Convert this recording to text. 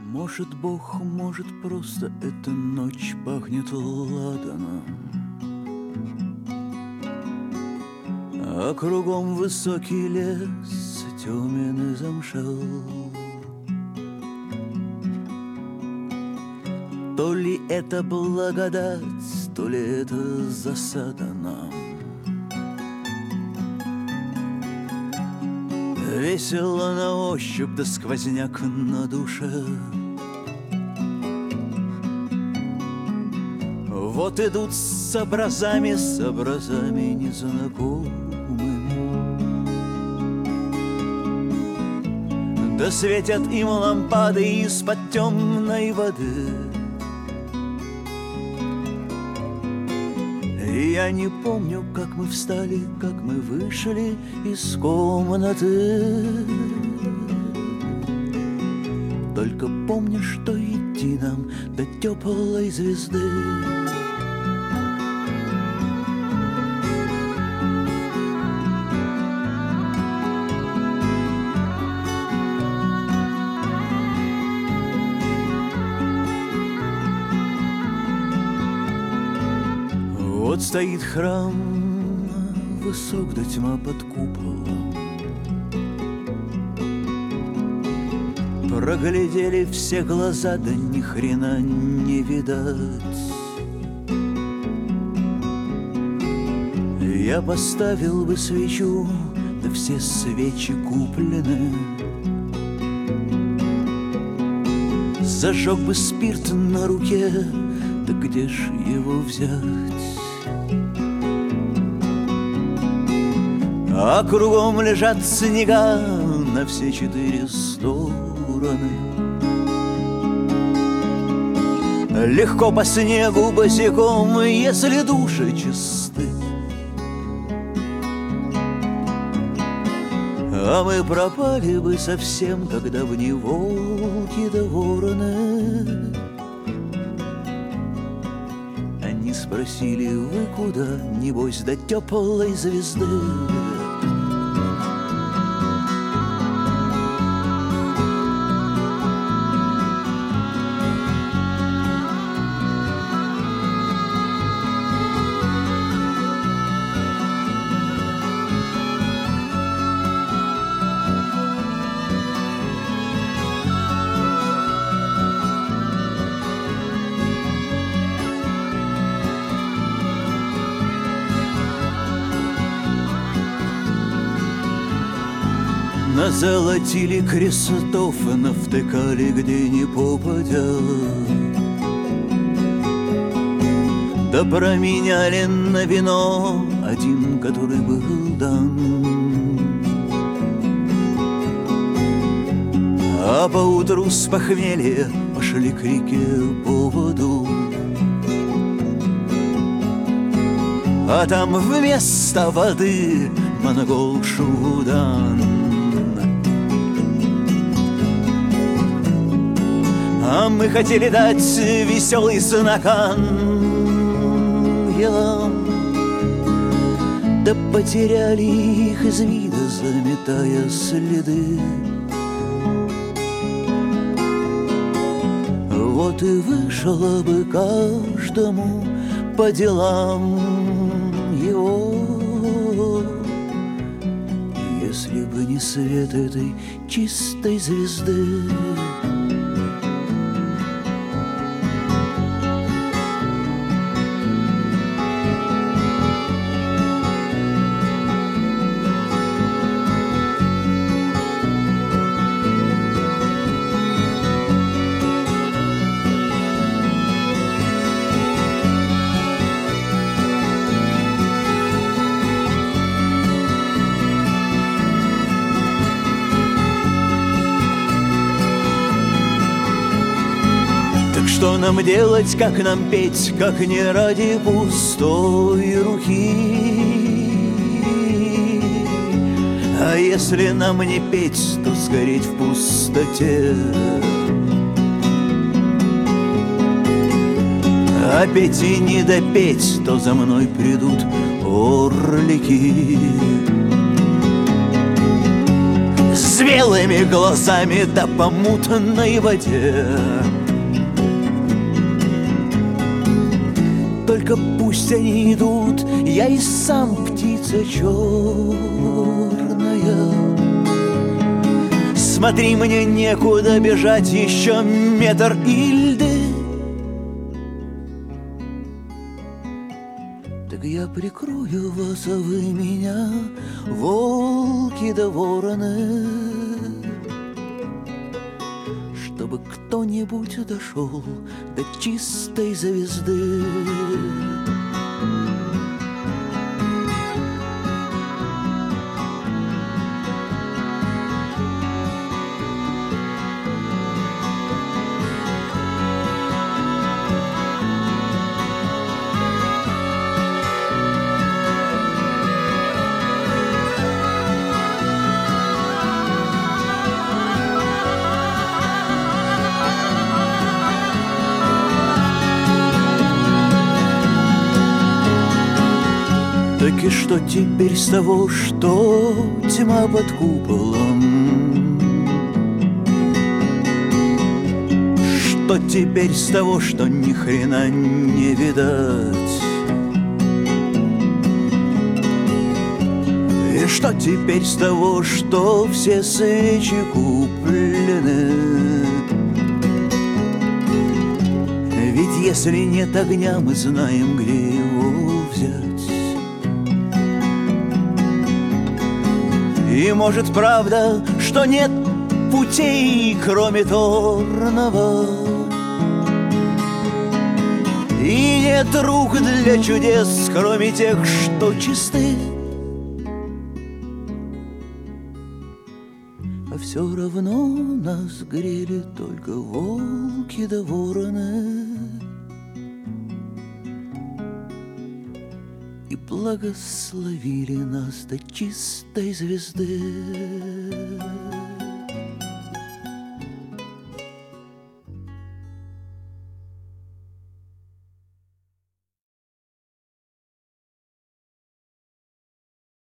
Может, Бог, может, просто эта ночь пахнет ладаном, а кругом высокий лес темен и замшел. То ли это благодать, то ли это засада нам. Весело на ощупь, да сквозняк на душе. Вот идут с образами незнакомыми, да светят им лампады из-под темной воды. И я не помню, как мы встали, как мы вышли из комнаты. Только помню, что идти нам до теплой звезды. Вот стоит храм, высок до тьма под куполом. Проглядели все глаза, да ни хрена не видать. Я поставил бы свечу, да все свечи куплены. Зажег бы спирт на руке, да где ж его взять? А кругом лежат снега на все 4 стороны. Легко по снегу босиком, если души чисты. А мы пропали бы совсем, когда в ней волки да вороны. Они спросили: вы куда? Небось, до теплой звезды. Назолотили крестов, навтыкали где ни попадя, да променяли на вино один, который был дан. А поутру с похмелья пошли к реке по воду, а там вместо воды монгол Шуудан. А мы хотели дать веселый знак ангелам, да потеряли их из вида, заметая следы. Вот и вышло бы каждому по делам его, если бы не свет этой чистой звезды. Что нам делать, как нам петь, как не ради пустой руки? А если нам не петь, то сгореть в пустоте. А петь и не допеть, то за мной придут орлики. с белыми глазами да по мутной воде. Только пусть они идут, я и сам птица черная. Смотри, мне некуда бежать, еще метр и льды. Так я прикрою вас, а вы меня, волки да вороны, чтобы кто-нибудь дошел до чистой звезды. Так и что теперь с того, что тьма под куполом? Что теперь с того, что ни хрена не видать? И что теперь с того, что все свечи куплены? Ведь если нет огня, мы знаем, где его взять. И может правда, что нет путей, кроме торного, и нет рук для чудес, кроме тех, что чисты. А все равно нас грели только волки да вороны и благословили нас до чистой звезды.